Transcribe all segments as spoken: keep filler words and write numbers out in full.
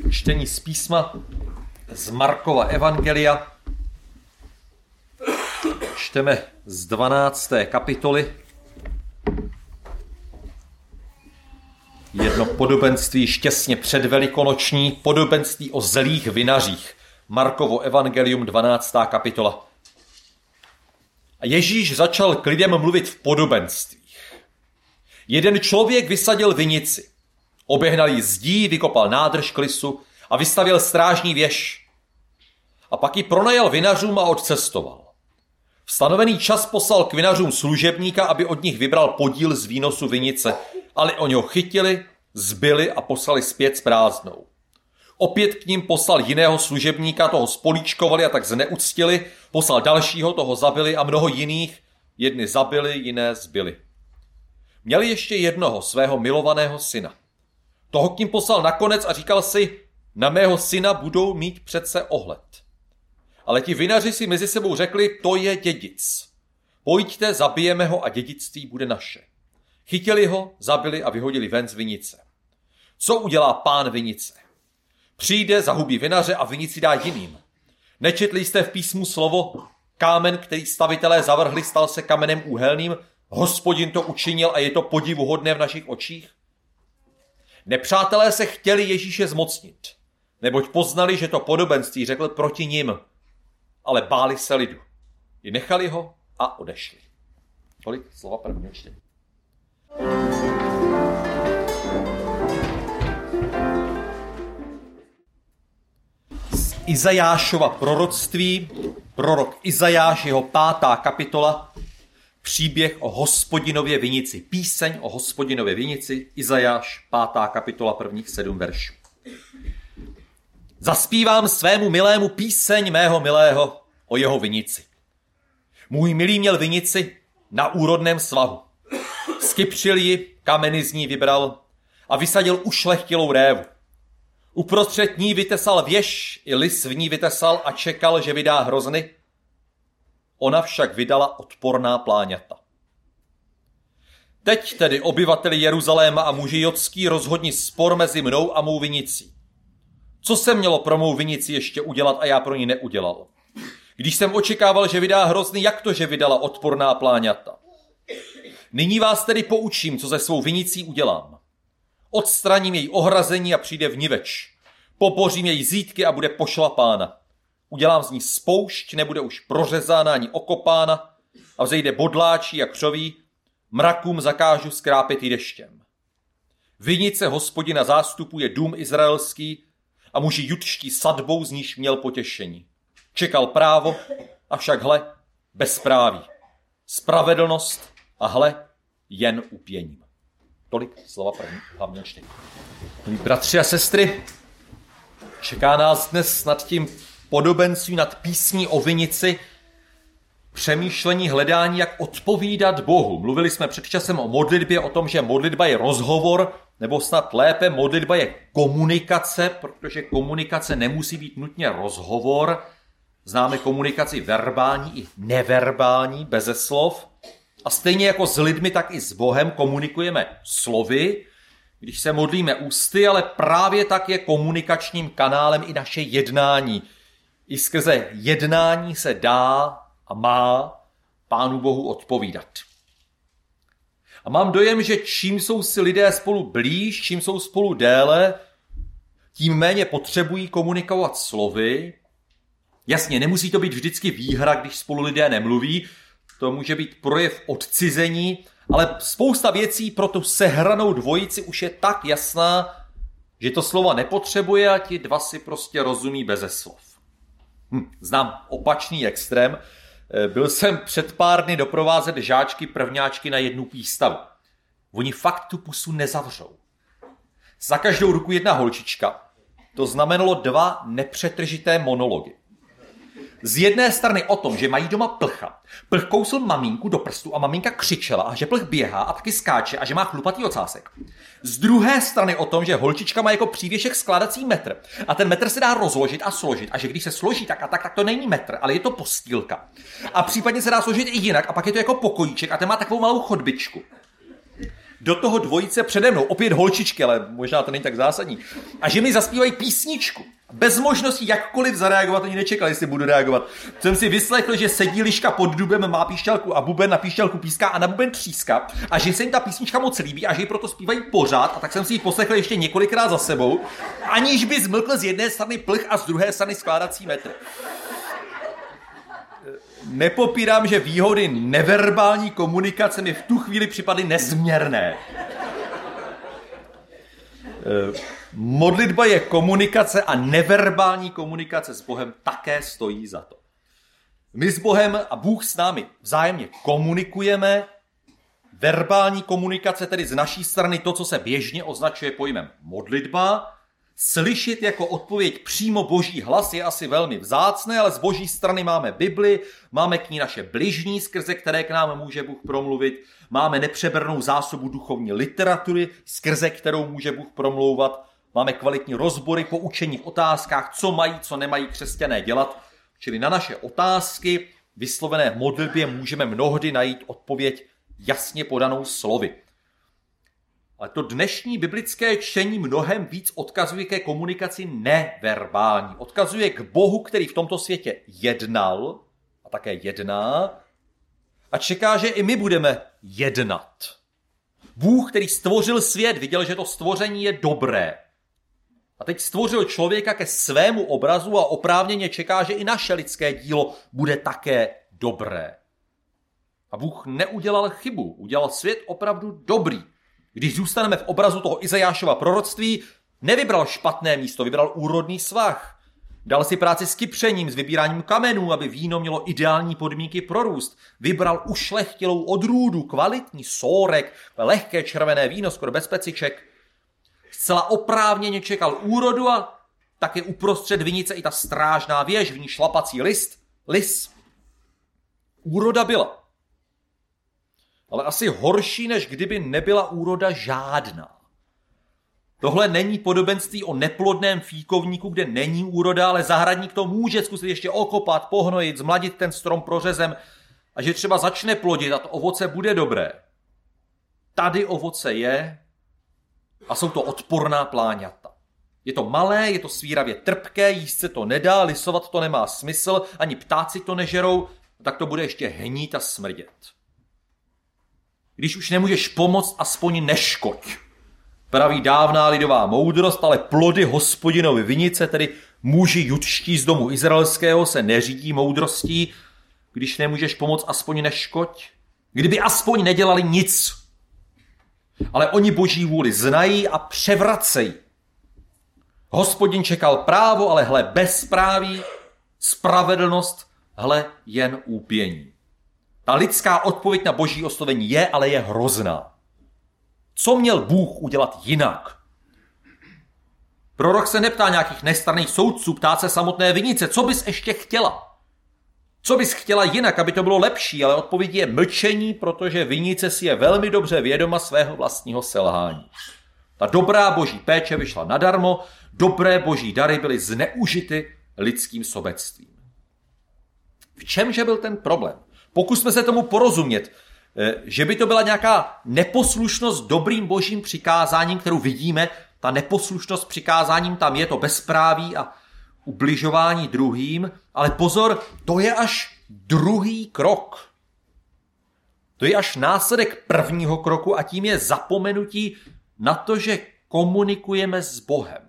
Čtení z písma z Markova evangelia. Čteme z dvanácté kapitoly. Jedno podobenství štěstně předvelikonoční, podobenství o zlých vinařích. Markovo evangelium, dvanáctá kapitola. A Ježíš začal k lidem mluvit v podobenstvích. Jeden člověk vysadil vinici. Oběhnal ji zdí, vykopal nádrž k lisu a vystavěl strážní věž. A pak ji pronajal vinařům a odcestoval. V stanovený čas poslal k vinařům služebníka, aby od nich vybral podíl z výnosu vinice, ale oni ho chytili, zbili a poslali zpět s prázdnou. Opět k ním poslal jiného služebníka, toho spolíčkovali a tak zneuctili, poslal dalšího, toho zabili a mnoho jiných, jedny zabili, jiné zbili. Měli ještě jednoho, svého milovaného syna. Toho k ním poslal nakonec a říkal si, na mého syna budou mít přece ohled. Ale ti vinaři si mezi sebou řekli, to je dědic. Pojďte, zabijeme ho a dědictví bude naše. Chytili ho, zabili a vyhodili ven z vinice. Co udělá pán vinice? Přijde, zahubí vinaře a vinici dá jiným. Nečetli jste v písmu slovo, kámen, který stavitelé zavrhli, stal se kamenem úhelným, Hospodin to učinil a je to podivuhodné v našich očích? Nepřátelé se chtěli Ježíše zmocnit, neboť poznali, že to podobenství řekl proti nim, ale báli se lidu. I nechali ho a odešli. Tolik slova prvního čtení. Z Izajášova proroctví, prorok Izajáš, jeho pátá kapitola, příběh o Hospodinově vinici, píseň o Hospodinově vinici, Izajáš, pátá kapitola, prvních sedm veršů. Zaspívám svému milému píseň mého milého o jeho vinici. Můj milý měl vinici na úrodném svahu. Skypřil ji, kameny z ní vybral a vysadil ušlechtilou révu. Uprostřed ní vytesal věž, i lis v ní vytesal a čekal, že vydá hrozny. Ona však vydala odporná pláňata. Teď tedy obyvateli Jeruzaléma a muži jodský rozhodni spor mezi mnou a mou vinicí. Co se mělo pro mou vinici ještě udělat a já pro ní neudělal? Když jsem očekával, že vydá hrozny, jak to, že vydala odporná pláňata? Nyní vás tedy poučím, co se svou vinicí udělám. Odstraním její ohrazení a přijde vniveč. Popořím její zítky a bude pošlapána. Udělám z ní spoušť, nebude už prořezána ani okopána a vzejde bodláčí a křoví, mrakům zakážu skrápět jí deštěm. Vinice Hospodina zástupu je dům izraelský a muži judští sadbou, z níž měl potěšení. Čekal právo, avšak hle, bezpráví. Spravedlnost a hle, jen upěním. Tolik slova první hlavního čtení. Milí bratři a sestry, čeká nás dnes nad tím podobenství, nad písní o vinici, přemýšlení, hledání, jak odpovídat Bohu. Mluvili jsme před časem o modlitbě, o tom, že modlitba je rozhovor, nebo snad lépe, modlitba je komunikace, protože komunikace nemusí být nutně rozhovor. Známe komunikaci verbální i neverbální, beze slov. A stejně jako s lidmi, tak i s Bohem komunikujeme slovy, když se modlíme ústy, ale právě tak je komunikačním kanálem i naše jednání. I skrze jednání se dá a má Pánu Bohu odpovídat. A mám dojem, že čím jsou si lidé spolu blíž, čím jsou spolu déle, tím méně potřebují komunikovat slovy. Jasně, nemusí to být vždycky výhra, když spolu lidé nemluví, to může být projev odcizení, ale spousta věcí pro tu sehranou dvojici už je tak jasná, že to slova nepotřebuje a ti dva si prostě rozumí beze slov. Hm, znám opačný extrém. Byl jsem před pár dny doprovázet žáčky prvňáčky na jednu výstavu. Oni fakt tu pusu nezavřou. Za každou ruku jedna holčička. To znamenalo dva nepřetržité monology. Z jedné strany o tom, že mají doma plcha. Plch kousl maminku do prstu a maminka křičela a že plch běhá a taky skáče a že má chlupatý ocásek. Z druhé strany o tom, že holčička má jako přívěšek skládací metr a ten metr se dá rozložit a složit a že když se složí tak a tak, tak to není metr, ale je to postýlka. A případně se dá složit i jinak a pak je to jako pokojíček a ten má takovou malou chodbičku. do toho dvojice přede mnou, opět holčičky, ale možná to není tak zásadní, a že mi zaspívají písničku. Bez možnosti jakkoliv zareagovat, ani nečekal, jestli budu reagovat. Jsem si vyslechl, že sedí liška pod dubem, má píšťalku a buben na píšťalku píská a na buben tříská a že se jim ta písnička moc líbí a že ji proto zpívají pořád, a tak jsem si ji poslechl ještě několikrát za sebou, aniž by zmlkl z jedné strany plch a z druhé strany skládací metr. Nepopírám, že výhody neverbální komunikace mi v tu chvíli připadly nezměrné. Modlitba je komunikace a neverbální komunikace s Bohem také stojí za to. My s Bohem a Bůh s námi vzájemně komunikujeme. Verbální komunikace, tedy z naší strany to, co se běžně označuje pojmem modlitba. Slyšet jako odpověď přímo Boží hlas je asi velmi vzácné, ale z Boží strany máme Bibli, máme k ní naše bližní, skrze které k nám může Bůh promluvit, máme nepřebernou zásobu duchovní literatury, skrze kterou může Bůh promlouvat, máme kvalitní rozbory, poučení v otázkách, co mají, co nemají křesťané dělat, čili na naše otázky vyslovené v modlitbě můžeme mnohdy najít odpověď jasně podanou slovy. Ale to dnešní biblické čtení mnohem víc odkazuje ke komunikaci neverbální. Odkazuje k Bohu, který v tomto světě jednal a také jedná a čeká, že i my budeme jednat. Bůh, který stvořil svět, viděl, že to stvoření je dobré. A teď stvořil člověka ke svému obrazu a oprávněně čeká, že i naše lidské dílo bude také dobré. A Bůh neudělal chybu, udělal svět opravdu dobrý. Když zůstaneme v obrazu toho Izajášova proroctví, nevybral špatné místo, vybral úrodný svah. Dal si práci s kypřením, s vybíráním kamenů, aby víno mělo ideální podmínky pro růst. Vybral ušlechtilou odrůdu, kvalitní sórek, lehké červené víno, skoro bez peciček. Zcela oprávněně čekal úrodu a také uprostřed vinice i ta strážná věž, v ní šlapací list, lis. Úroda byla. Ale asi horší, než kdyby nebyla úroda žádná. Tohle není podobenství o neplodném fíkovníku, kde není úroda, ale zahradník to může zkusit ještě okopat, pohnojit, zmladit ten strom prořezem a že třeba začne plodit a to ovoce bude dobré. Tady ovoce je a jsou to odporná pláňata. Je to malé, je to svíravě trpké, jíst se to nedá, lisovat to nemá smysl, ani ptáci to nežerou, tak to bude ještě hnít a smrdět. Když už nemůžeš pomoct, aspoň neškoď. Praví dávná lidová moudrost, ale plody Hospodinovy vinice, tedy muži judští z domu izraelského, se neřídí moudrostí. Když nemůžeš pomoct, aspoň neškoď. Kdyby aspoň nedělali nic. Ale oni Boží vůli znají a převracejí. Hospodin čekal právo, ale hle bezpráví, spravedlnost, hle jen úpění. Ta lidská odpověď na Boží oslovení je, ale je hrozná. Co měl Bůh udělat jinak? Prorok se neptá nějakých nestranných soudců, ptá se samotné vinice. Co bys ještě chtěla? Co bys chtěla jinak, aby to bylo lepší? Ale odpověď je mlčení, protože vinice si je velmi dobře vědoma svého vlastního selhání. Ta dobrá Boží péče vyšla nadarmo, dobré Boží dary byly zneužity lidským sobectvím. V čemže byl ten problém? Pokusme se tomu porozumět, že by to byla nějaká neposlušnost dobrým Božím přikázáním, kterou vidíme, ta neposlušnost přikázáním, tam je to bezpráví a ubližování druhým, ale pozor, to je až druhý krok. To je až následek prvního kroku a tím je zapomenutí na to, že komunikujeme s Bohem.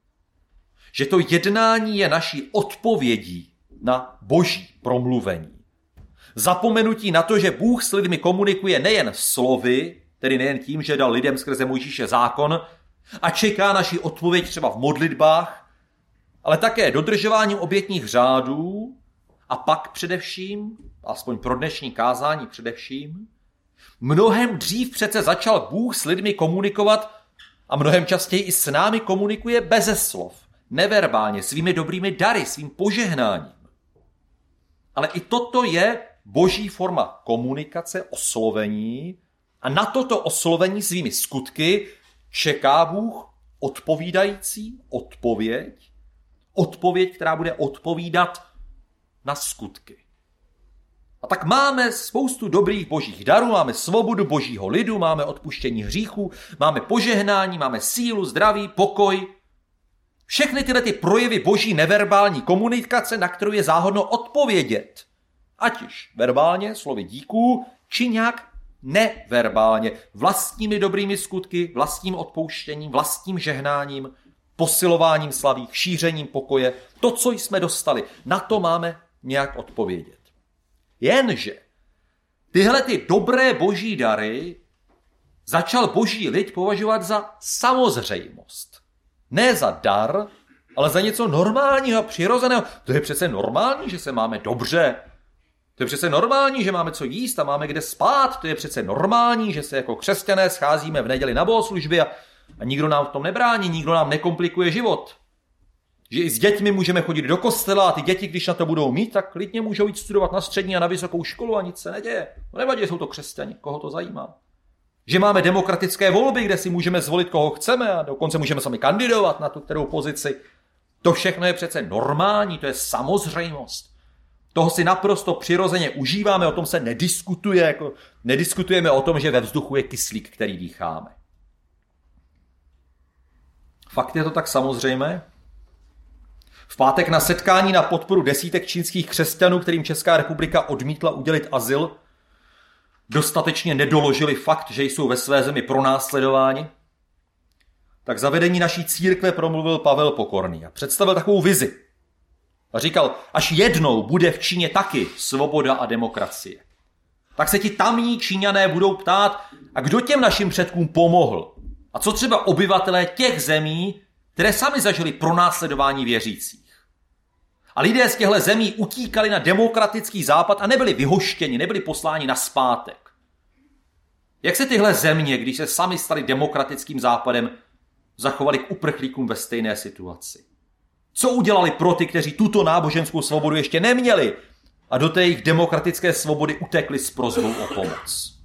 Že to jednání je naší odpovědí na Boží promluvení. Zapomenutí na to, že Bůh s lidmi komunikuje nejen slovy, tedy nejen tím, že dal lidem skrze Mojžíše zákon a čeká naši odpověď třeba v modlitbách, ale také dodržováním obětních řádů a pak především, aspoň pro dnešní kázání především, mnohem dřív přece začal Bůh s lidmi komunikovat a mnohem častěji i s námi komunikuje beze slov, neverbálně, svými dobrými dary, svým požehnáním. Ale i toto je Boží forma komunikace, oslovení a na toto oslovení svými skutky čeká Bůh odpovídající odpověď, odpověď, která bude odpovídat na skutky. A tak máme spoustu dobrých božích darů, máme svobodu božího lidu, máme odpuštění hříchů, máme požehnání, máme sílu, zdraví, pokoj. Všechny tyhle ty projevy boží neverbální komunikace, na kterou je záhodno odpovědět. Ať už verbálně, slovy díků, či nějak neverbálně, vlastními dobrými skutky, vlastním odpouštěním, vlastním žehnáním, posilováním slavých, šířením pokoje. To, co jsme dostali, na to máme nějak odpovědět. Jenže tyhle ty dobré boží dary začal boží lid považovat za samozřejmost. Ne za dar, ale za něco normálního a přirozeného. To je přece normální, že se máme dobře. To je přece normální, že máme co jíst a máme kde spát. To je přece normální, že se jako křesťané scházíme v neděli na bohoslužbě a, a nikdo nám v tom nebrání, nikdo nám nekomplikuje život. Že i s dětmi můžeme chodit do kostela a ty děti, když na to budou mít, tak klidně můžou jít studovat na střední a na vysokou školu a nic se neděje. No nevadí, jsou to křesťani, koho to zajímá. Že máme demokratické volby, kde si můžeme zvolit, koho chceme a dokonce můžeme sami kandidovat na tu kterou pozici. To všechno je přece normální, to je samozřejmost. Toho si naprosto přirozeně užíváme, o tom se nediskutuje, jako nediskutujeme o tom, že ve vzduchu je kyslík, který dýcháme. Fakt je to tak samozřejmé? V pátek na setkání na podporu desítek čínských křesťanů, kterým Česká republika odmítla udělit azyl, dostatečně nedoložili fakt, že jsou ve své zemi pronásledováni, tak za vedení naší církve promluvil Pavel Pokorný a představil takovou vizi. A říkal, až jednou bude v Číně taky svoboda a demokracie. Tak se ti tamní Číňané budou ptát, a kdo těm našim předkům pomohl? A co třeba obyvatelé těch zemí, které sami zažili pronásledování věřících? A lidé z těchto zemí utíkali na demokratický západ a nebyli vyhoštěni, nebyli posláni nazpátek. Jak se tyhle země, když se sami stali demokratickým západem, zachovali k uprchlíkům ve stejné situaci? Co udělali pro ty, kteří tuto náboženskou svobodu ještě neměli a do té jejich demokratické svobody utekli s prosbou o pomoc?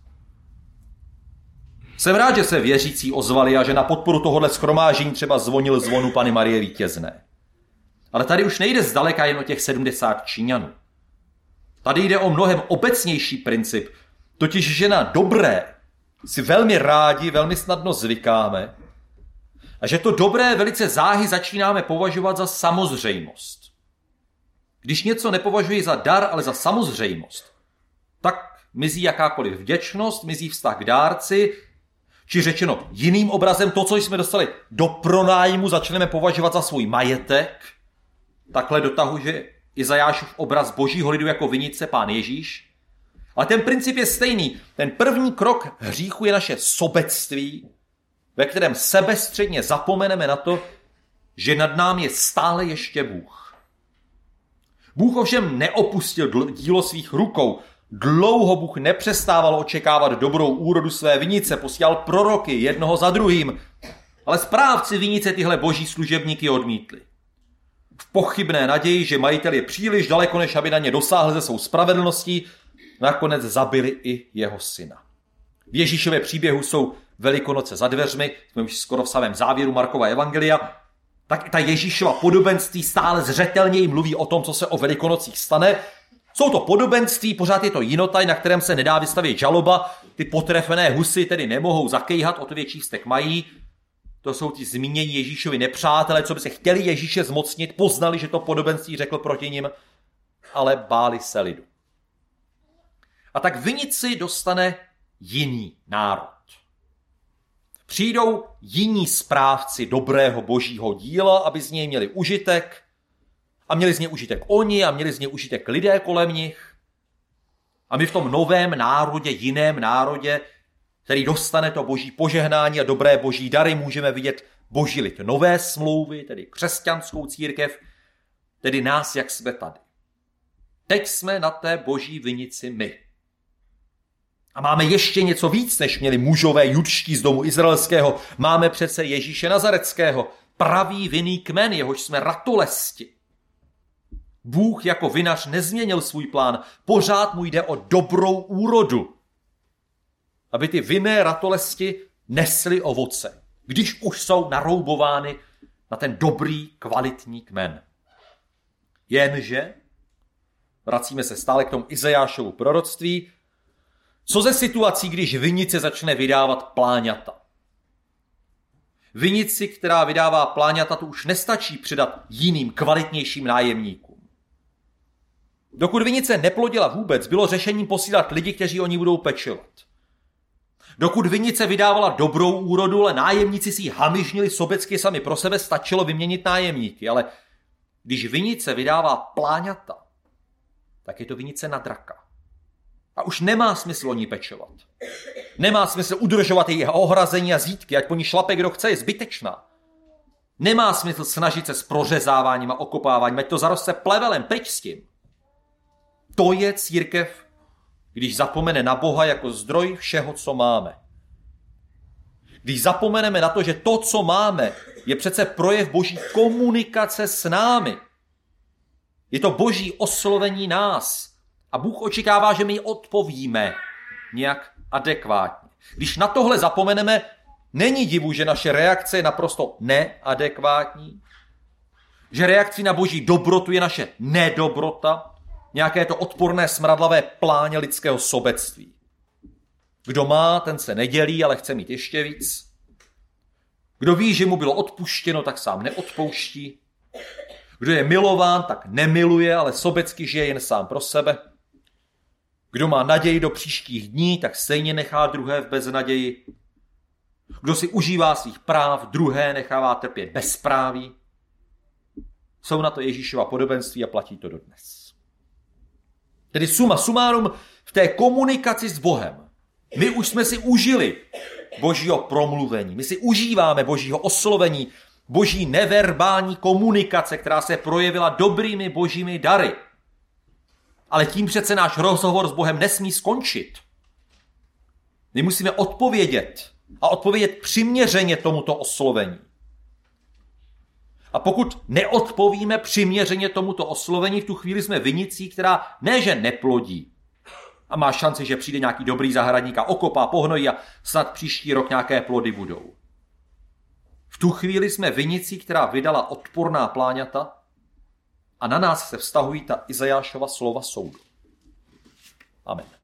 Jsem rád, že se věřící ozvali a že na podporu tohohle shromáždění třeba zvonil zvonu Panny Marie Vítězné. Ale tady už nejde zdaleka jen o těch sedmdesát Číňanů. Tady jde o mnohem obecnější princip, totiž že na dobré si velmi rádi, velmi snadno zvykáme a že to dobré velice záhy začínáme považovat za samozřejmost. Když něco nepovažuji za dar, ale za samozřejmost, tak mizí jakákoliv vděčnost, mizí vztah k dárci, či řečeno jiným obrazem, to, co jsme dostali do pronájmu, začneme považovat za svůj majetek. Takhle dotahu, že Izajášův obraz božího lidu jako vinice Pán Ježíš. Ale ten princip je stejný. Ten první krok hříchu je naše sobectví, ve kterém sebestředně zapomeneme na to, že nad námi je stále ještě Bůh. Bůh ovšem neopustil dílo svých rukou. Dlouho Bůh nepřestával očekávat dobrou úrodu své vinice, posílal proroky jednoho za druhým, ale správci vinice tyhle boží služebníky odmítli. V pochybné naději, že majitel je příliš daleko, než aby na ně dosáhl ze svou spravedlností, nakonec zabili i jeho syna. V Ježíšově příběhu jsou Velikonoce za dveřmi, jsme už skoro v samém závěru Markova evangelia, tak i ta Ježíšova podobenství stále zřetelněji mluví o tom, co se o Velikonocích stane. Jsou to podobenství, pořád je to jinotaj, na kterém se nedá vystavit žaloba, ty potrefené husy tedy nemohou zakejhat, o to větší vztek mají. To jsou ti zmínění Ježíšovi nepřátelé, co by se chtěli Ježíše zmocnit, poznali, že to podobenství řekl proti nim, ale báli se lidu. A tak vinici dostane jiný národ. Přijdou jiní správci dobrého božího díla, aby z něj měli užitek, a měli z něj užitek oni a měli z něj užitek lidé kolem nich. A my v tom novém národě, jiném národě, který dostane to boží požehnání a dobré boží dary, můžeme vidět boží lid nové smlouvy, tedy křesťanskou církev, tedy nás, jak jsme tady. Teď jsme na té boží vinici my. A máme ještě něco víc, než měli mužové judští z domu izraelského. Máme přece Ježíše Nazareckého, pravý vinný kmen, jehož jsme ratolesti. Bůh jako vinař nezměnil svůj plán, pořád mu jde o dobrou úrodu, aby ty vinné ratolesti nesly ovoce, když už jsou naroubovány na ten dobrý, kvalitní kmen. Jenže vracíme se stále k tomu Izajášovu proroctví, co ze situací, když vinice začne vydávat pláňata? Vinici, která vydává pláňata, to už nestačí předat jiným kvalitnějším nájemníkům. Dokud vinice neplodila vůbec, bylo řešením posílat lidi, kteří o ní budou pečovat. Dokud vinice vydávala dobrou úrodu, ale nájemníci si ji hamižnili sobecky sami pro sebe, stačilo vyměnit nájemníky. Ale když vinice vydává pláňata, tak je to vinice na draka. A už nemá smysl o ní pečovat. Nemá smysl udržovat její ohrazení a zítky, ať po ní šlape kdo chce, je zbytečná. Nemá smysl snažit se s prořezáváním a okopáváním, ať to zaroste plevelem, pryč s tím. To je církev, když zapomene na Boha jako zdroj všeho, co máme. Když zapomeneme na to, že to, co máme, je přece projev boží komunikace s námi. Je to boží oslovení nás. A Bůh očekává, že my odpovíme nějak adekvátně. Když na tohle zapomeneme, není divu, že naše reakce je naprosto neadekvátní, že reakcí na boží dobrotu je naše nedobrota, nějaké to odporné smradlavé pláně lidského sobectví. Kdo má, ten se nedělí, ale chce mít ještě víc. Kdo ví, že mu bylo odpuštěno, tak sám neodpouští. Kdo je milován, tak nemiluje, ale sobecky žije jen sám pro sebe. Kdo má naději do příštích dní, tak stejně nechá druhé v beznaději. Kdo si užívá svých práv, druhé nechává trpět bezpráví. Jsou na to Ježíšova podobenství a platí to dodnes. Tedy suma sumárum v té komunikaci s Bohem. My už jsme si užili božího promluvení. My si užíváme božího oslovení, boží neverbální komunikace, která se projevila dobrými božími dary. Ale tím přece náš rozhovor s Bohem nesmí skončit. My musíme odpovědět a odpovědět přiměřeně tomuto oslovení. A pokud neodpovíme přiměřeně tomuto oslovení, v tu chvíli jsme vinicí, která ne, že neplodí a má šanci, že přijde nějaký dobrý zahradník a okopá, pohnojí a snad příští rok nějaké plody budou. V tu chvíli jsme vinicí, která vydala odporná pláňata a na nás se vztahují ta Izajášova slova soudu. Amen.